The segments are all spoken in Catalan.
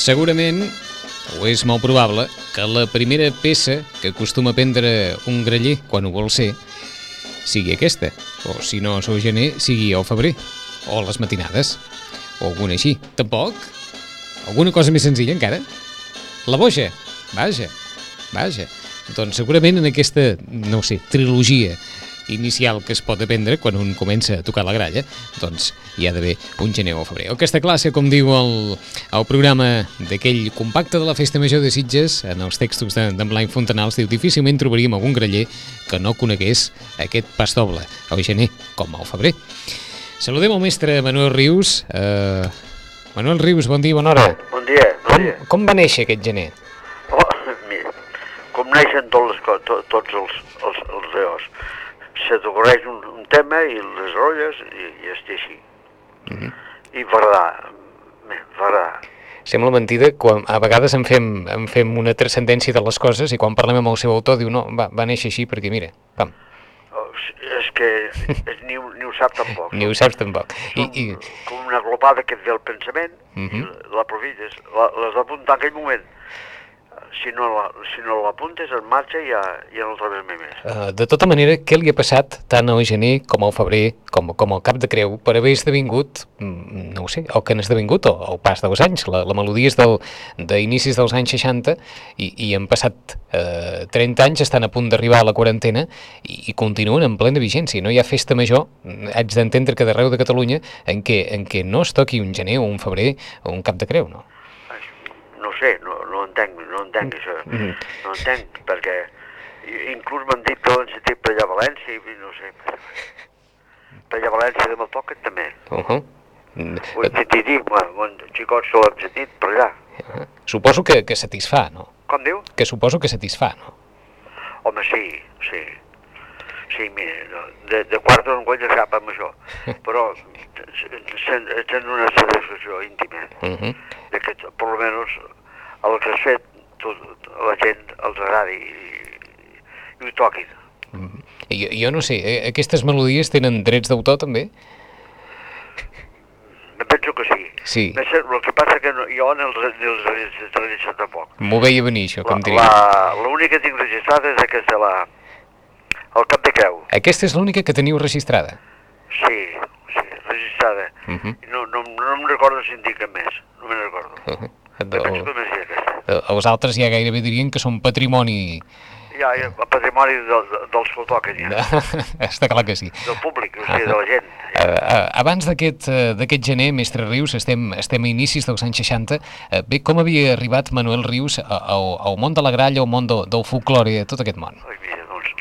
Segurament, o és molt probable, que la primera peça que acostuma a prendre un graller quan ho vol ser sigui aquesta, o si no és al gener, sigui al febrer, o a les matinades, o alguna així. Tampoc? Alguna cosa més senzilla encara? La boja? Vaja. Doncs segurament en aquesta, no ho sé, trilogia inicial que es pot aprendre quan un comença a tocar la gralla, doncs hi ha d'haver un gener o febrer. Aquesta classe, com diu el programa d'aquell compacte de la Festa Major de Sitges, en els textos d'en Blai Fontanals, diu: difícilment trobaríem algun graller que no conegués aquest pas doble, al gener com al febrer. Saludem el mestre Manuel Rius. Manuel Rius, bon dia, bona hora. Bon dia. Com va néixer aquest gener? Mira, com neixen tots els reos. Se t'ocorreix un tema i les rolles i estic així. I m'agrada. Sembla mentida, quan a vegades en fem una transcendència de les coses i quan parlem amb el seu autor diu no, va néixer així perquè mira, pam. És que ni ho sap tampoc. Ni ho saps tampoc. Com una glopada que et ve el pensament, i l'aprofites, l'has d'apuntar en aquell moment. Si no l'apuntes, en marxa i ja no el trobes mai més. De tota manera, què li ha passat tant al gener com al febrer, com al Cap de Creu, per haver esdevingut, no ho sé, el que han esdevingut al pas dels anys? La melodia és d'inicis dels anys 60 i han passat 30 anys, estan a punt d'arribar a la quarantena i continuen en plena vigència. No hi ha festa major, haig d'entendre que d'arreu de Catalunya, en què no es toqui un gener o un febrer o un Cap de Creu, no? No sé, no entenc això. No entenc, perquè inclús m'han dit que ho han sentit per allà a València, i no sé. Per allà a València de Maltoca també. Ho he sentit dir, xicots que ho hem sentit per allà. Suposo que satisfà, no? Com diu? Que suposo que satisfà, no? Home, sí. Sí, mira, de quart en guanya cap amb això, però sent una satisfacció íntima, de que per almenys el que has fet la gent els agradi i ho toquin. Jo no sé, aquestes melodies tenen drets d'autor també? Penso que sí. Sí. El que passa que jo els registrat tampoc. M'ho veia venir això, com diria. L'única que tinc registrada és aquesta, el Cap de Creu. Aquesta és l'única que teniu registrada? Sí, registrada. No em recordo si en dic cap més, no me'n recordo. Penso que més hi ha aquesta. Els altres ja gairebé dirien que són patrimoni... Ja, patrimoni dels que ho toquen, ja. Està clar que sí. Del públic, o sigui, de la gent. Abans d'aquest gener, mestre Rius, estem a inicis dels anys 60. Bé, com havia arribat Manuel Rius al món de la gralla, al món del folklore, a tot aquest món? Mira, doncs,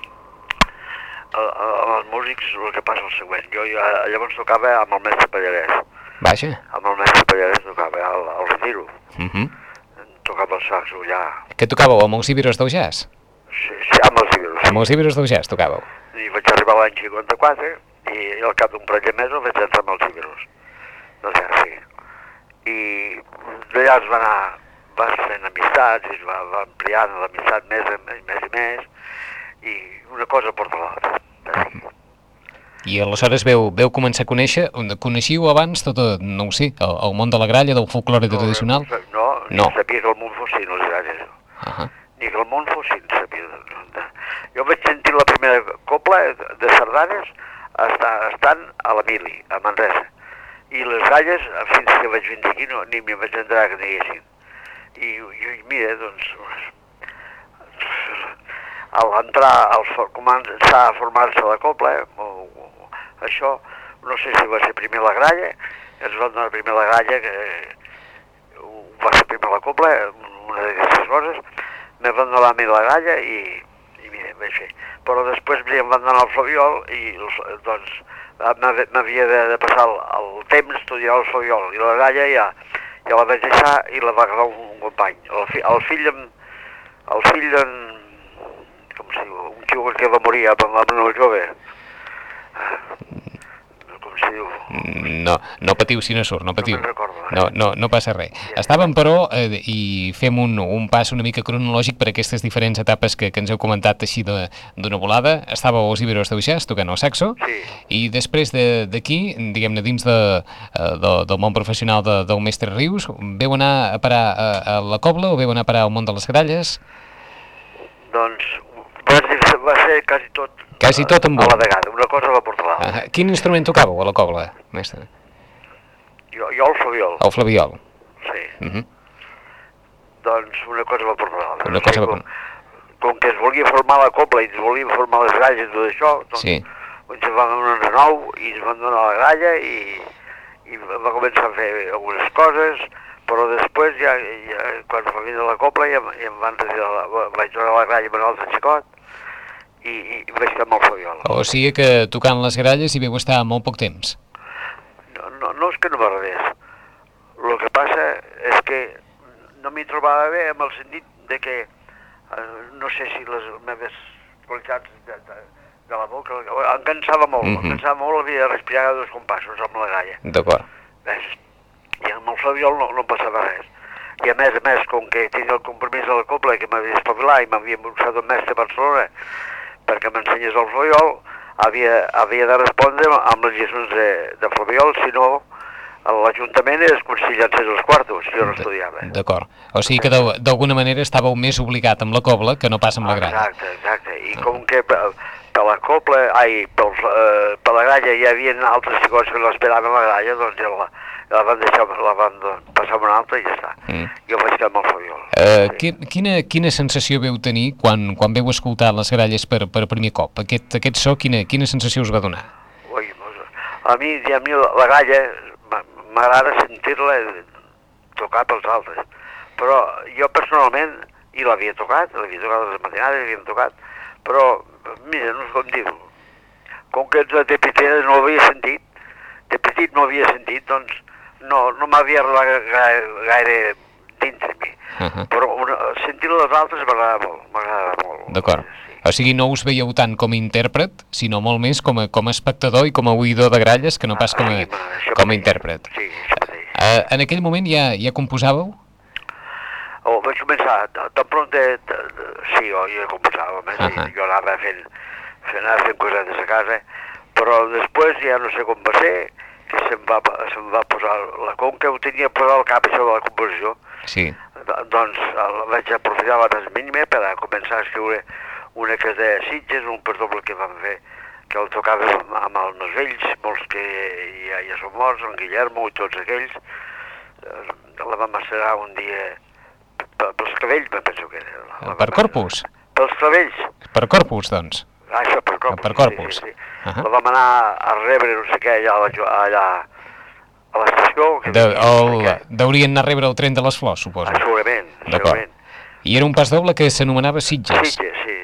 els músics el que passa és el següent. Jo llavors tocava amb el mestre Pallarès. Vaja. Amb el mestre Pallarès tocava al Retiro. Tocava el saxo allà. Què tocàveu, amb els Iberos del Jazz? Sí, amb els Iberos. Amb els Iberos del Jazz tocàveu? I vaig arribar l'any 54 i al cap d'un parell de mesos vaig entrar amb els Iberos del Jazz, sí. I d'allà es va fent amistats i es va ampliant l'amistat més i una cosa porta l'altra. I aleshores veu començar a conèixer, coneixíeu abans tot, no ho sé, el món de la gralla, del folklore tradicional? No, sabia que el món fossin les gralles. Ni que el món fossin, sabia. Jo vaig sentir la primera copla de sardanes estant a la Mili, a Manresa. I les gralles, fins que vaig venir aquí, ni m'hi vaig entrar que n'hi haguessin. I mira, doncs, a començar a formar-se la copla, això, no sé si va ser primer la gralla, ens van donar primer la gralla, que va ser primer la copla, una d'aquestes coses, me van donar a mi la gralla i mira, vaig fer. Però després em van donar el flabiol i doncs m'havia de passar el temps estudiar el flabiol i la gralla ja la vaig deixar i la va agafar un company. El fill d'en... com es diu? Un xico que va morir amb el jove. Com si diu... No patiu si no surt, no patiu. No me'n recordo. No passa res. Estàvem, però, i fem un pas una mica cronològic per aquestes diferents etapes que ens heu comentat així d'una volada. Estàveu als Iberos de Baixàs, tocant el saxo, i després d'aquí, diguem-ne, dins del món professional del mestre Rius, veu anar a parar a la cobla o veu anar a parar al món de les gralles? Doncs va ser quasi tot... Quasi tot amb a la vegada, una cosa va portar l'altra. Quin instrument tocàveu a la cobla, mestre? Jo el flabiol. El flabiol. Sí. Doncs una cosa va portar l'altra. Com que es volia formar la cobla i es volia formar les gralles i tot això, doncs ens van donar un renou i ens van donar la gralla i va començar a fer algunes coses, però després ja quan va venir la cobla ja em van retirar, vaig donar la gralla amb un altre xicot i vaig estar amb el flabiol. O sigui que tocant les gralles hi veu estar molt poc temps. No és que no m'agradés. El que passa és que no m'hi trobava bé amb el sentit de que no sé si les meves qualitats de la boca em cansava molt, havia de respirar dos compassos amb la gralla. D'acord. I amb el flabiol no passava res. I a més, com que tenia el compromís de la cobla que m'havia d'espavilar i m'havia buscat un mestre a Barcelona perquè m'ensenyés el flabiol, havia de respondre amb les lliçons de flabiol, si no l'Ajuntament és com si llancés els quartos, si jo no estudiava. D'acord. O sigui que d'alguna manera estàveu més obligat amb la cobla que no pas amb la gralla. Exacte. I com que per la cobla, per la gralla hi havia altres xicots que l'esperaven la gralla, doncs ja la van passar amb una altra i ja està. Jo vaig quedar amb el flabiol. Quina sensació veu tenir quan veu escoltar les gralles per primer cop? Aquest so, quina sensació us va donar? A mi la gralla m'agrada sentir-la tocar pels altres, però jo personalment, i l'havia tocat a les matinades, l'havíem tocat, però, mira, no sé com dir-ho, com que de petit no l'havia sentit, doncs no m'havia arrelat gaire dintre mi, però sentir-la dels altres m'agrada molt. D'acord. O sigui, no us veieu tant com a intèrpret, sinó molt més com a espectador i com a oïdor de gralles, que no pas com a intèrpret. Sí, això mateix. En aquell moment ja composàveu? Vaig començar, tan pront sí, jo ja composava, jo anava fent cosetes a casa, però després ja no sé com va ser, que se'm va posar la conca, ho tenia posat al cap això de la composició. Sí. Doncs vaig aprofitar la més mínima per a començar a escriure una que es deia Sitges, un per doble que vam fer, que el tocava amb els vells, molts que ja són morts, en Guillermo i tots aquells. La vam macerar un dia pels cabells, me penso que era. Per Corpus? Pels cabells. Per Corpus, doncs. Això, per Corpus. Per Corpus. Sí. La vam anar a rebre, no sé què, allà a l'estació. Deurien anar a rebre el tren de les flors, suposo. Segurament. I era un pas doble que s'anomenava Sitges. Sitges, sí.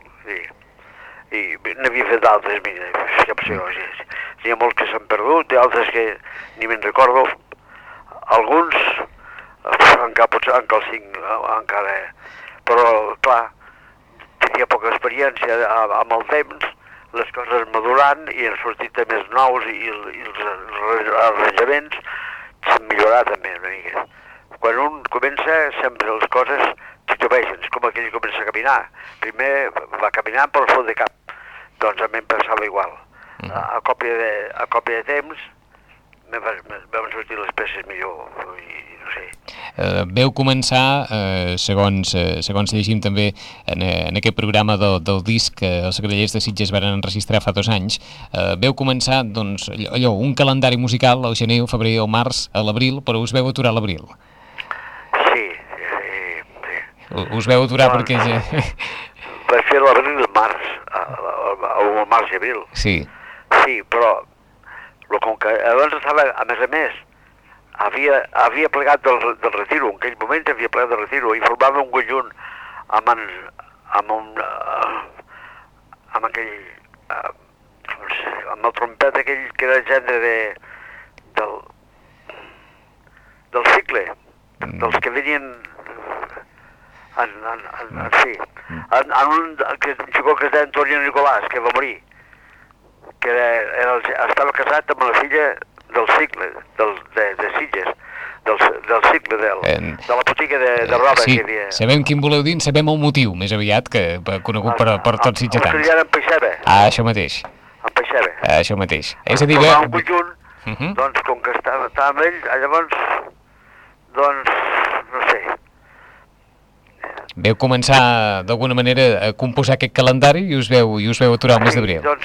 I n'havia fet d'altres, mira, n'hi ha molts que s'han perdut, i altres que ni me'n recordo. Alguns encara el cinc, encara... Però, clar, tenia poca experiència amb el temps, les coses madurant i han sortit més nous i els arranjaments s'han millorat també una mica. Quan un comença, sempre les coses titubeixen, és com aquell que comença a caminar. Primer va caminant per el fons de cap, doncs a mi em pensava igual. A còpia de temps vam sortir les peces millor, i no sé. Veu començar, segons llegim també en aquest programa del disc que els Grallers de Sitges van enregistrar fa 2 anys, veu començar, doncs, allò, un calendari musical al gener, al febrer, al març, a l'abril, però us veu aturar a l'abril. Sí. Us veu aturar perquè... Vaig fer l'abril i el març, el març i abril. Sí. Sí, però com que abans estava, a més, havia plegat del retiro, en aquell moment havia plegat del retiro, i formava un conjunt amb aquell, amb el trompet aquell que era el gènere del cicle, dels que venien en un xicó que es deia Antonio Nicolàs, que va morir, que estava casat amb la filla del Cicle, de Sitges, del Cicle, de la botiga de roba sí, que hi havia. Sabem quin voleu dir, sabem el motiu, més aviat, que conegut per tots sitgetans. El que en Peixeba. Això mateix. En Peixeba. Això mateix. És a dir, un conjunt, doncs, com que estava amb ell, llavors, doncs, no sé. Veu començar, d'alguna manera, a composar aquest calendari i us veu aturar el mes d'abril. Doncs,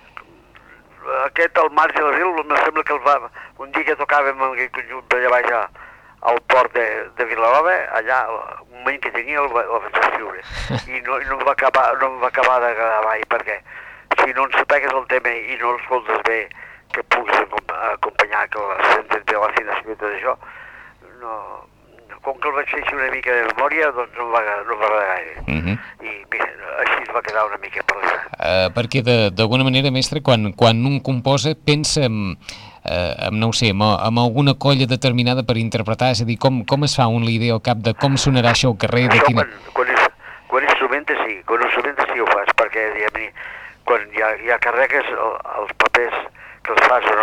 el març i l'abril, em sembla que un dia que tocàvem amb aquell conjunt allà baix al port de Vilanova, allà, un moment que tenia el vaig escriure. I no em va acabar d'agradar mai, perquè si no en sapegues el tema i no l'escoltes bé, que puguis acompanyar, que la sentes bé l'afinació i tot això, com que el vaig fer així una mica de memòria, doncs no em va agradar gaire. I mira, així es va quedar una mica per allà. Perquè d'alguna manera, mestre, quan un composa pensa no ho sé, amb alguna colla determinada per interpretar, és a dir, com es fa la idea al cap de com sonarà això al carrer? Això quan instrumenta sí, ho fas, perquè quan ja carregues els papers que els fas,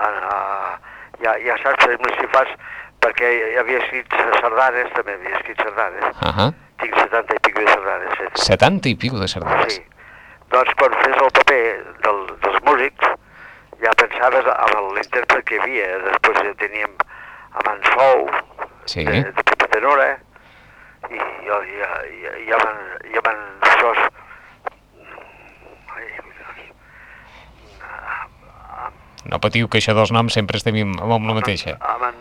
ja saps si fas, perquè havia escrit sardanes, també havia escrit sardanes. Tinc 70 i pico de sardanes. 70 i pico de sardanes? Sí. Doncs quan fes el paper dels músics, ja pensaves en l'intèrpret que hi havia. Després ja teníem amb en Sou, de Pepe Tenora, i amb en Sos. No patiu, que això dels noms sempre estem amb la mateixa.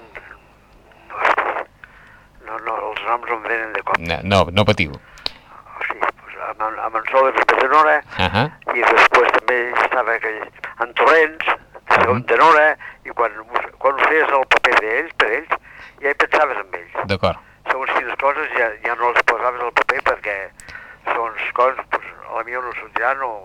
Els noms no em venen de cop. No patiu. Sí, amb en Sol de Pepe Tenora, i després també estava en Torrents, en Tenora, i quan ho feies el paper d'ells, per ells, ja hi pensaves en ells. D'acord. Segons quines coses ja no les posaves al paper perquè segons coses, a la millor no sortiran o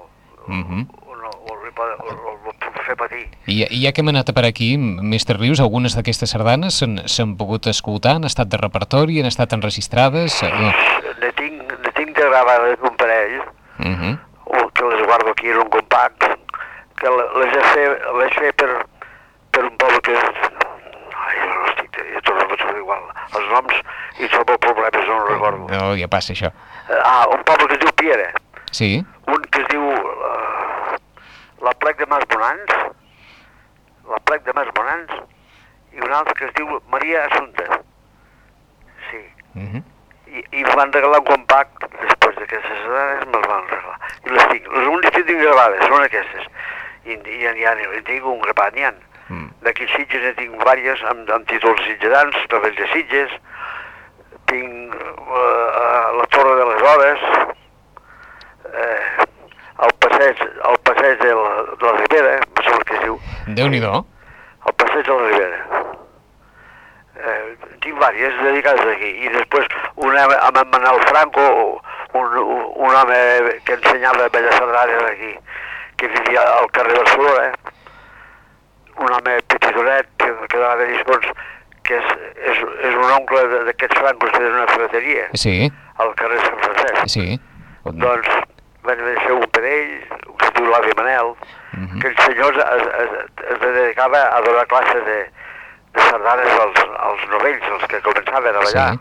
puc fer patir. I ja que hem anat a parar aquí, mestre Rius, algunes d'aquestes sardanes s'han pogut escoltar, han estat de repertori, han estat enregistrades? Ne tinc de gravades un parell, que les guardo aquí en un compact, que les vaig fer per un poble que... jo torno a trobar igual. Els noms i trobo problemes, no recordo. No, ja passa això. Un poble que es diu Piera. Sí. Un que es diu la Plec de Mas Bonans, i un altre que es diu Maria Assunta. Sí. I van regalar un compact, després d'aquestes sardanes me'ls van regalar. I les tinc. Les úniques que tinc gravades són aquestes. I n'hi tinc un grapat, n'hi ha. D'aquí Sitges ne tinc diverses, amb títols sitgetans, Rebells de Sitges. Tinc la Torre de les Hores, el passeig de la Ribera, no sé el que es diu. Déu-n'hi-do. El passeig de la Ribera. Tinc diverses dedicades aquí. I després una amb en Manel Franco, un home que ensenyava belles sardanes aquí, que vivia al carrer Barcelona, un home petitonet que donava lliçons, que és un oncle d'aquests francos que tenen una ferreteria al carrer Sant Francesc. Sí. Doncs van fer un per ell, que es diu l'avi Manel, que el senyor es dedicava a donar classes de sardanes als novells, els que començaven a ballar.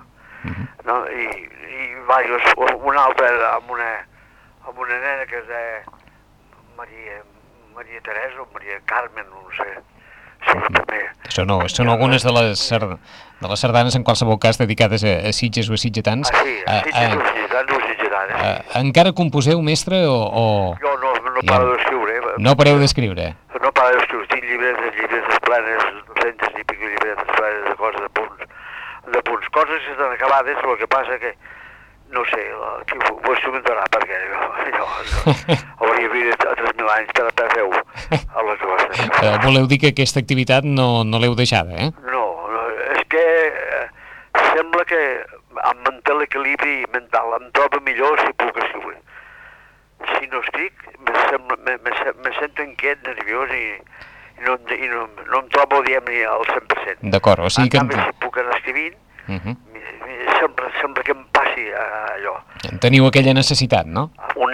I un altre amb una nena que es deia Maria Teresa o Maria Carmen, no sé. Sí, també. Són algunes de les sardanes, en qualsevol cas, dedicades a Sitges o a sitgetans. Sí, a Sitges o sitgetanes. Encara composeu, mestre, o...? Jo no paro d'escriure. No pareu d'escriure? No paro d'escriure. Tinc llibretes planes, 200 i pico llibretes planes de coses, de punts. Coses que estan acabades, el que passa que no sé, qui ho instrumentarà, perquè jo hauria viure a 3.000 anys per fer-ho a la que va ser. Voleu dir que aquesta activitat no l'heu deixada, eh? No, és que sembla que em manté l'equilibri mental, em trobo millor si puc escriure. Si no estic, me sento inquiet, nerviós i no em trobo, diguem-ne, al 100%. D'acord, o sigui que... En canvi, si puc anar escrivint, sembla que em passi allò. Teniu aquella necessitat, no? Ho necessito.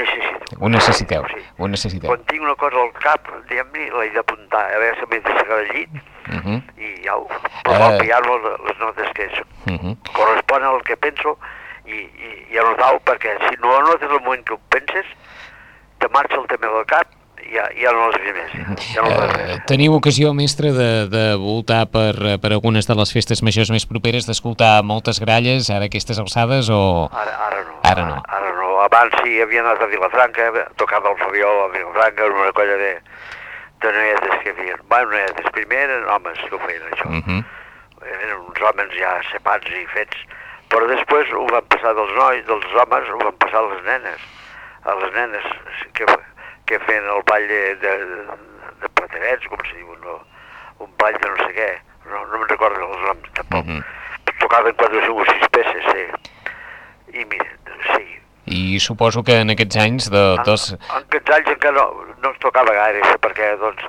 Ho necessiteu, Sí. ho necessiteu. Quan tinc una cosa al cap, diguem-ne, l'he d'apuntar, a veure si m'he de secar al llit, i ja ho... Però al piano les notes que corresponen al que penso i anotar-ho, perquè si no anotes el moment que ho penses, te marxa el tema del cap i ja no les ve més. Ja no les ve. Teniu ocasió, mestre, de voltar per algunes de les festes majors més properes, d'escoltar moltes gralles, ara aquestes alçades, o...? Ara no. Ara no. Ara no. Abans sí, havia anat a Vilafranca, tocava el Fabiol a Vilafranca, era una colla de noietes que feien. Bueno, noietes, primer eren homes que ho feien, això. Eren uns homes ja cepats i fets, però després ho van passar dels homes, ho van passar a les nenes. A les nenes que feien el ball de platerets, com se diu, no? Un ball de no sé què, no me'n recordo els noms tampoc. Tocaven 4, 5 o 6 peces, sí. I mira, sí. I suposo que en aquests anys En aquests anys encara no es tocava gaire, perquè doncs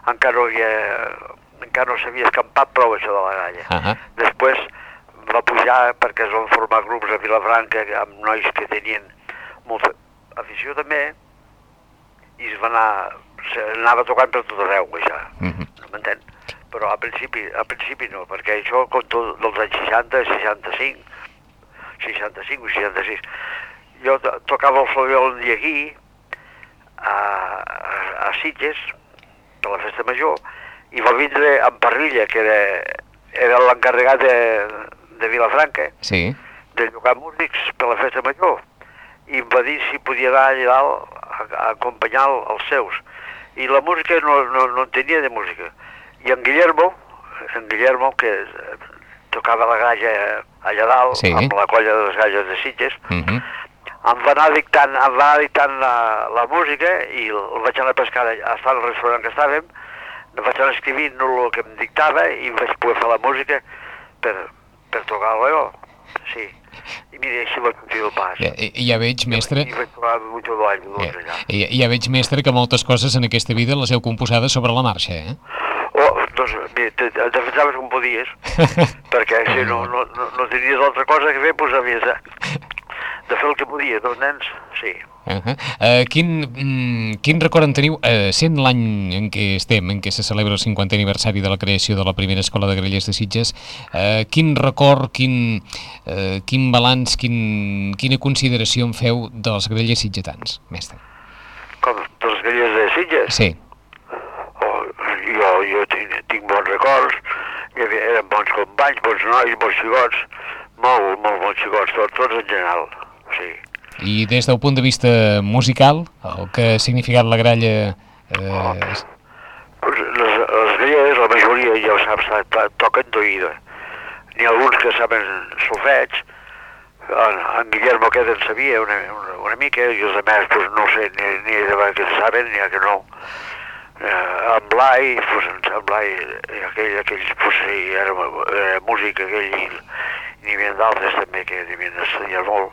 encara no s'havia escampat prou això de la gralla. Després va pujar perquè es van formar grups a Vilafranca amb nois que tenien molta afició també, i anava tocant per tot arreu, ja, m'entén? Però al principi no, perquè això conto dels anys 60, 65 o 66. Jo tocava el Flabiol un dia aquí, a Sitges, per la festa major, i va vindre en Parrilla, que era l'encarregat de Vilafranca, de llogar músics per la festa major, i em va dir si podia anar allà dalt a acompanyar els seus. I la música no en tenia de música. I en Guillermo, que tocava la galla allà dalt, amb la colla de les galles de Sitges, em va anar dictant la música i el vaig anar a pescar, estar al restaurant que estàvem, vaig anar escrivint el que em dictava i vaig poder fer la música per tocar-la jo, sí. I mira, així va sortir el pas. Ja veig, mestre... I vaig tocar mucho ball, doncs, allà. Ja veig, mestre, que moltes coses en aquesta vida les heu composades sobre la marxa, eh? Doncs, bé, te defensaves com podies, perquè si no tenies altra cosa que fer, doncs havies de fer el que podies, doncs, nens, sí. Quin record en teniu, sent l'any en què estem, en què se celebra el 50è aniversari de la creació de la primera escola de grallers de Sitges, quin record, quin balanç, quina consideració en feu dels grallers sitgetans, mestre? Com, dels grallers de Sitges? Sí. Jo tinc bons records, eren bons companys, bons nois, bons xicots, molt bons xicots, tots en general, sí. I des del punt de vista musical, el que ha significat la gralla... Les grallers, la majoria, ja ho saps, toquen d'oïda. N'hi ha alguns que saben solfeig, en Guillermo aquest en sabia una mica, i els altres pues, no sé ni de que saben ni que no. En Blai, aquells pues, era música, aquell, i n'hi havia d'altres també que n'hi havien d'estudiar molt.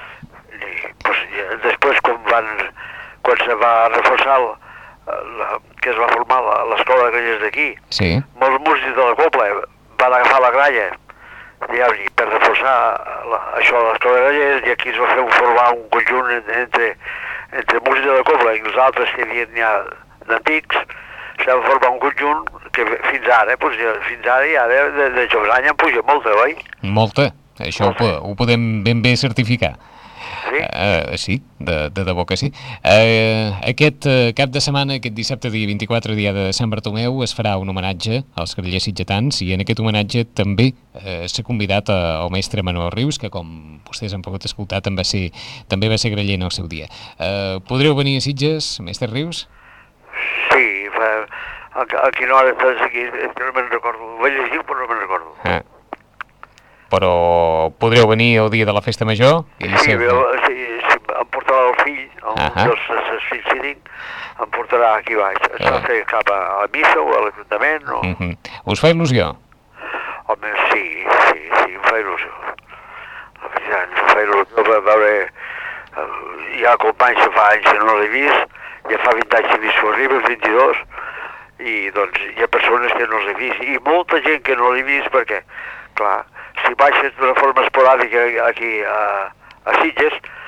Després quan se va reforçar que es va formar l'escola de grallers d'aquí, molts músics de la cobla van agafar la gralla per reforçar això de l'escola de grallers, i aquí es va formar un conjunt entre músics de la cobla i els altres que hi havia d'antics, s'ha de formar un conjunt que fins ara i ara de Jobrany en puja molta, oi? Molta, això ho podem ben bé certificar. Sí? Sí, de debò que sí. Aquest cap de setmana, aquest dissabte, dia 24, dia de Sant Bartomeu, es farà un homenatge als grallers sitgetans, i en aquest homenatge també s'ha convidat el mestre Manuel Rius, que com vostès han pogut escoltar també va ser graller en el seu dia. Podreu venir a Sitges, mestre Rius? Sí, a quina hora estàs aquí? És que no me'n recordo. Ho vaig llegir, però no me'n recordo. Però podreu venir el dia de la festa major? Sí, em portarà el fill, els fills que tinc, em portarà aquí baix. S'ha de fer cap a la missa o a l'Ajuntament, no? Us fa il·lusió? Home, sí, em fa il·lusió. La veritat, em fa il·lusió per veure... Hi ha companys que fa anys que no l'he vist, ja fa 20 anys que he vist Sorribes, 22, i doncs hi ha persones que no l'he vist, i molta gent que no l'he vist perquè, clar, si baixes d'una forma esporàdica aquí a Sitges,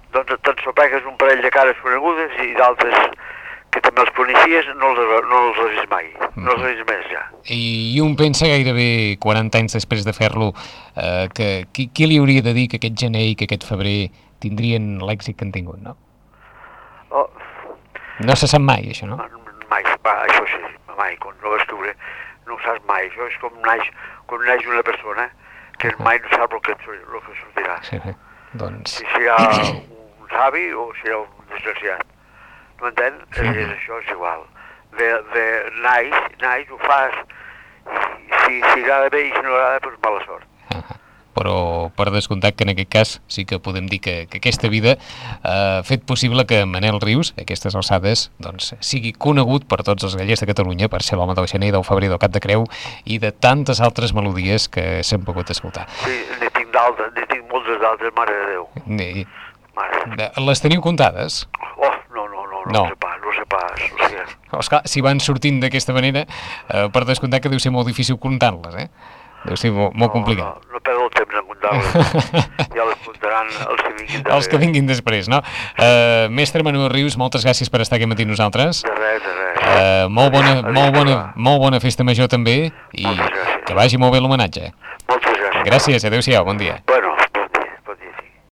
doncs t'ensopegues un parell de cares conegudes i d'altres que també els coneixies no els has vist mai, no els has vist més ja. I un pensa gairebé 40 anys després de fer-lo que qui li hauria de dir que aquest gener i que aquest febrer tindrien l'èxit que han tingut, no? Oh. No se sap mai, això, no? Mai, això sí, mai, quan no vas veure, no ho saps mai, això és com naix una persona, que mai no sap el que sortirà. Sí, doncs... Si serà un savi o serà un desgraciat. No m'entén? Això és igual. Naix, ho fas, i si agrada bé i si no agrada, doncs mala sort. Però per descomptat que en aquest cas sí que podem dir que aquesta vida ha fet possible que Manel Rius, a aquestes alçades, doncs, sigui conegut per tots els gallers de Catalunya per ser l'home del gener, del febrer, del cap de creu i de tantes altres melodies que s'han pogut escoltar. Sí, n'hi tinc moltes d'altres, mare de Déu. Les teniu comptades? Oh, no sé pas. Esclar, si van sortint d'aquesta manera, per descomptat que deu ser molt difícil comptar-les, eh? Deu ser molt complicat. No perdo el temps en comptar-les. Ja les comptaran els que vinguin després. Els que vinguin després, no? Mestre Manuel Rius, moltes gràcies per estar aquí matí amb nosaltres. De res. Molt bona festa major també i que vagi molt bé l'homenatge. Moltes gràcies. Gràcies, adéu-siau, bon dia. Bueno.